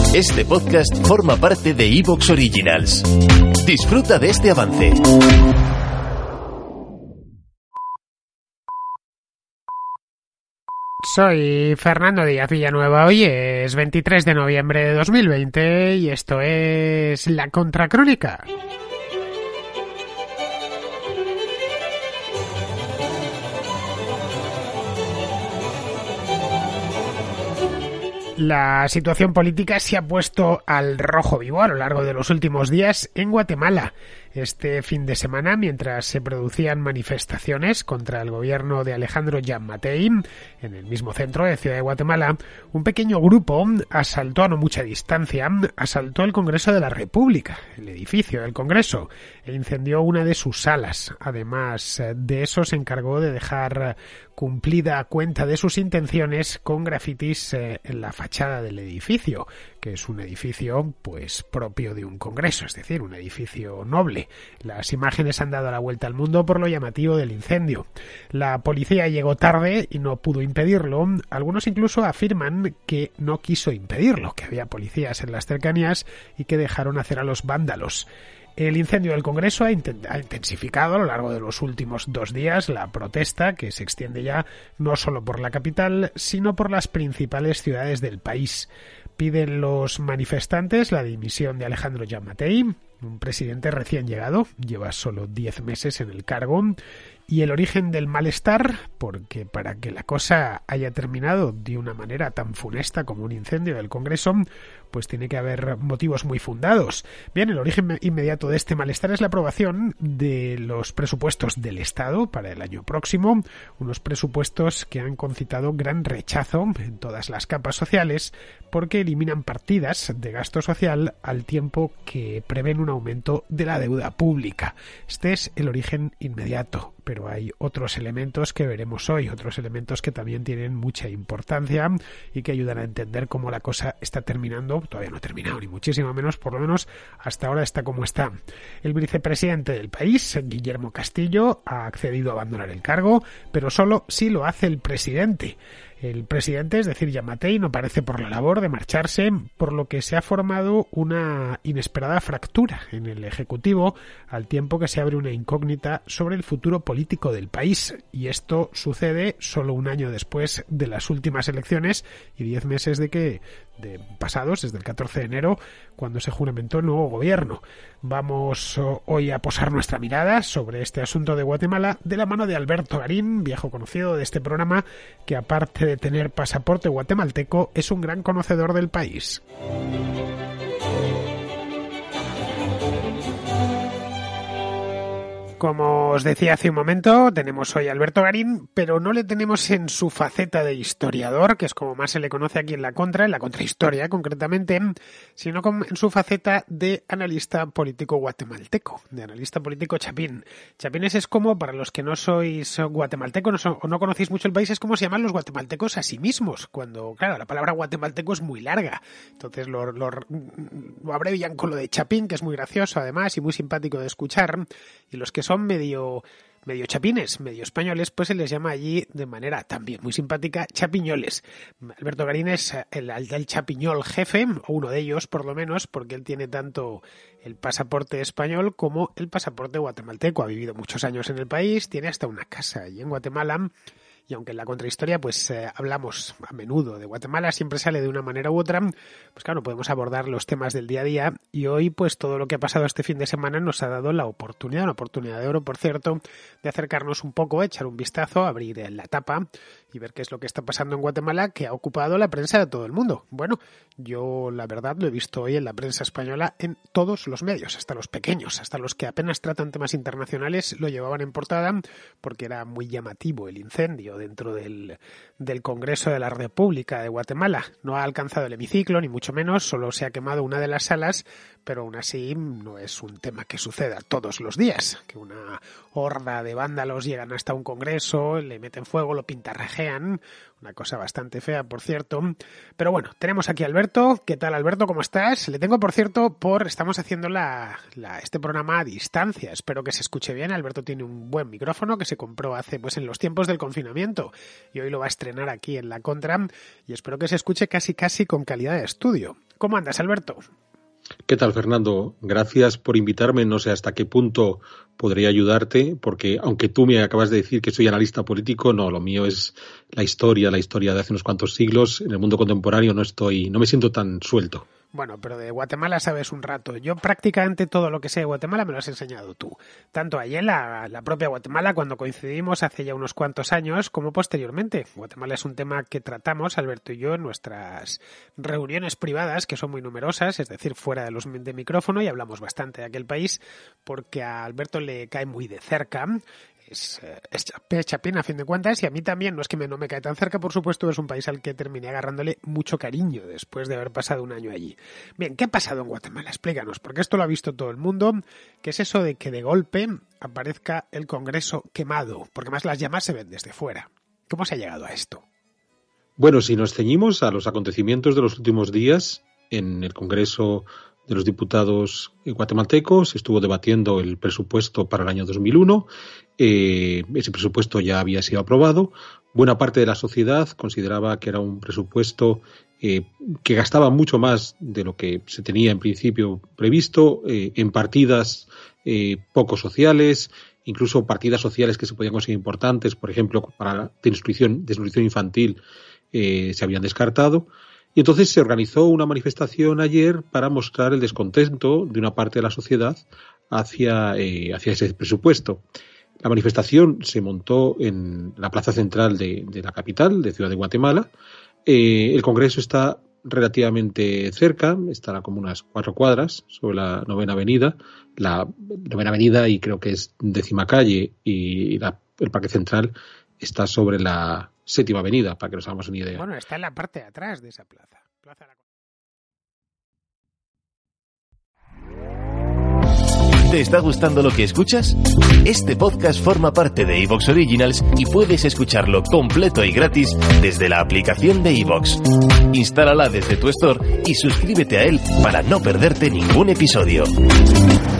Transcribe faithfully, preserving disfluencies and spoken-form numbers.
Este podcast forma parte de iVoox Originals. Disfruta de este avance. Soy Fernando Díaz Villanueva. Hoy es veintitrés de noviembre de dos mil veinte y esto es La Contracrónica. La situación política se ha puesto al rojo vivo a lo largo de los últimos días en Guatemala. Este fin de semana, mientras se producían manifestaciones contra el gobierno de Alejandro Giammattei en el mismo centro de Ciudad de Guatemala, un pequeño grupo asaltó a no mucha distancia, asaltó el Congreso de la República, el edificio del Congreso, e incendió una de sus salas. Además de eso, se encargó de dejar cumplida cuenta de sus intenciones con grafitis eh, en la fachada del edificio, que es un edificio pues propio de un congreso, es decir, un edificio noble. Las imágenes han dado la vuelta al mundo por lo llamativo del incendio. La policía llegó tarde y no pudo impedirlo. Algunos incluso afirman que no quiso impedirlo, que había policías en las cercanías y que dejaron hacer a los vándalos. El incendio del Congreso ha intensificado a lo largo de los últimos dos días la protesta, que se extiende ya no solo por la capital, sino por las principales ciudades del país. Piden los manifestantes la dimisión de Alejandro Giammattei, un presidente recién llegado, lleva solo diez meses en el cargo, y el origen del malestar, porque para que la cosa haya terminado de una manera tan funesta como un incendio del Congreso, pues tiene que haber motivos muy fundados. Bien, el origen inmediato de este malestar es la aprobación de los presupuestos del Estado para el año próximo, unos presupuestos que han concitado gran rechazo en todas las capas sociales porque eliminan partidas de gasto social al tiempo que prevén un aumento de la deuda pública. Este es el origen inmediato, pero hay otros elementos que veremos hoy, otros elementos que también tienen mucha importancia y que ayudan a entender cómo la cosa está terminando. Todavía no ha terminado, ni muchísimo menos, por lo menos hasta ahora está como está. El vicepresidente del país, Guillermo Castillo, ha accedido a abandonar el cargo, pero solo si lo hace el presidente. El presidente, es decir, Giammattei, no parece por la labor de marcharse, por lo que se ha formado una inesperada fractura en el Ejecutivo, al tiempo que se abre una incógnita sobre el futuro político del país. Y esto sucede solo un año después de las últimas elecciones y diez meses de que de pasados, desde el catorce de enero, cuando se juramentó el nuevo gobierno. Vamos hoy a posar nuestra mirada sobre este asunto de Guatemala de la mano de Alberto Garín, viejo conocido de este programa, que aparte de tener pasaporte guatemalteco, es un gran conocedor del país. Como os decía hace un momento, tenemos hoy a Alberto Garín, pero no le tenemos en su faceta de historiador, que es como más se le conoce aquí en la contra, en la contrahistoria concretamente, sino en su faceta de analista político guatemalteco, de analista político chapín. Chapines es como, para los que no sois guatemaltecos no so, o no conocéis mucho el país, es como se llaman los guatemaltecos a sí mismos, cuando, claro, la palabra guatemalteco es muy larga, entonces lo, lo, lo abrevian con lo de chapín, que es muy gracioso además y muy simpático de escuchar, y los que son medio, medio chapines, medio españoles, pues se les llama allí de manera también muy simpática chapiñoles. Alberto Garín es el, el chapiñol jefe, o uno de ellos por lo menos, porque él tiene tanto el pasaporte español como el pasaporte guatemalteco. Ha vivido muchos años en el país, tiene hasta una casa allí en Guatemala. Y aunque en la contrahistoria pues eh, hablamos a menudo de Guatemala, siempre sale de una manera u otra, pues claro, podemos abordar los temas del día a día y hoy pues todo lo que ha pasado este fin de semana nos ha dado la oportunidad, una oportunidad de oro por cierto, de acercarnos un poco, echar un vistazo, abrir la tapa y ver qué es lo que está pasando en Guatemala, que ha ocupado la prensa de todo el mundo. Bueno, yo la verdad lo he visto hoy en la prensa española en todos los medios, hasta los pequeños, hasta los que apenas tratan temas internacionales, lo llevaban en portada porque era muy llamativo el incendio dentro del, del Congreso de la República de Guatemala. No ha alcanzado el hemiciclo, ni mucho menos, solo se ha quemado una de las salas, pero aún así no es un tema que suceda todos los días, que una horda de vándalos llegan hasta un Congreso, le meten fuego, lo pintarrajean, una cosa bastante fea, por cierto. Pero bueno, tenemos aquí a Alberto. ¿Qué tal, Alberto? ¿Cómo estás? Le tengo, por cierto, por estamos haciendo la, la, este programa a distancia. Espero que se escuche bien. Alberto tiene un buen micrófono que se compró hace, pues, en los tiempos del confinamiento y hoy lo va a estrenar aquí en La Contra y espero que se escuche casi casi con calidad de estudio. ¿Cómo andas, Alberto? ¿Qué tal, Fernando? Gracias por invitarme. No sé hasta qué punto podría ayudarte, porque aunque tú me acabas de decir que soy analista político, no, lo mío es la historia, la historia de hace unos cuantos siglos. En el mundo contemporáneo no estoy, no me siento tan suelto. Bueno, pero de Guatemala sabes un rato. Yo prácticamente todo lo que sé de Guatemala me lo has enseñado tú. Tanto allí en la, la propia Guatemala, cuando coincidimos hace ya unos cuantos años, como posteriormente. Guatemala es un tema que tratamos, Alberto y yo, en nuestras reuniones privadas, que son muy numerosas, es decir, fuera de los de micrófono, y hablamos bastante de aquel país, porque a Alberto le cae muy de cerca. Es, es chapín a fin de cuentas, y a mí también, no es que me, no me cae tan cerca, por supuesto, es un país al que terminé agarrándole mucho cariño después de haber pasado un año allí. Bien, ¿qué ha pasado en Guatemala? Explícanos, porque esto lo ha visto todo el mundo. ¿Qué es eso de que de golpe aparezca el Congreso quemado? Porque más las llamas se ven desde fuera. ¿Cómo se ha llegado a esto? Bueno, si nos ceñimos a los acontecimientos de los últimos días, en el Congreso de los Diputados guatemaltecos se estuvo debatiendo el presupuesto para el año dos mil uno. Eh, ese presupuesto ya había sido aprobado. Buena parte de la sociedad consideraba que era un presupuesto eh, que gastaba mucho más de lo que se tenía en principio previsto, eh, en partidas eh, poco sociales, incluso partidas sociales que se podían conseguir importantes, por ejemplo, para la desnutrición, desnutrición infantil, eh, se habían descartado. Y entonces se organizó una manifestación ayer para mostrar el descontento de una parte de la sociedad hacia, eh, hacia ese presupuesto. La manifestación se montó en la plaza central de, de la capital, de Ciudad de Guatemala. Eh, el Congreso está relativamente cerca, estará como unas cuatro cuadras sobre la Novena Avenida. La Novena Avenida, y creo que es Décima Calle, y la, el Parque Central está sobre la Séptima Avenida, para que nos hagamos una idea. Bueno, está en la parte de atrás de esa plaza. plaza de la... ¿Te está gustando lo que escuchas? Este podcast forma parte de iVoox Originals y puedes escucharlo completo y gratis desde la aplicación de iVoox. Instálala desde tu store y suscríbete a él para no perderte ningún episodio.